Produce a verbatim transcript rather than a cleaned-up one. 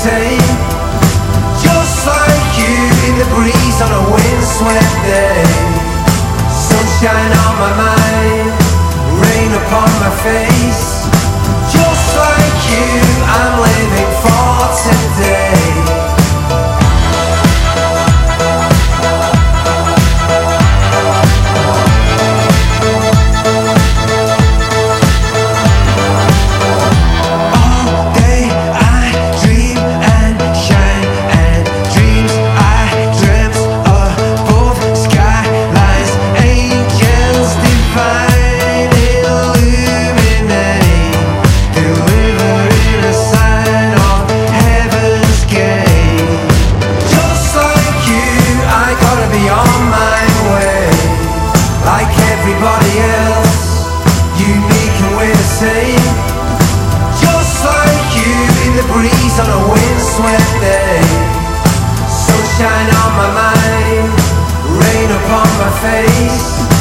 same. Just like you in the breeze on a windswept day. Sunshine on my mind, rain upon my face. Just like you, I'm living for today. Everybody else, unique and we're the same. Just like you in the breeze on a windswept day. Sunshine on my mind, rain upon my face.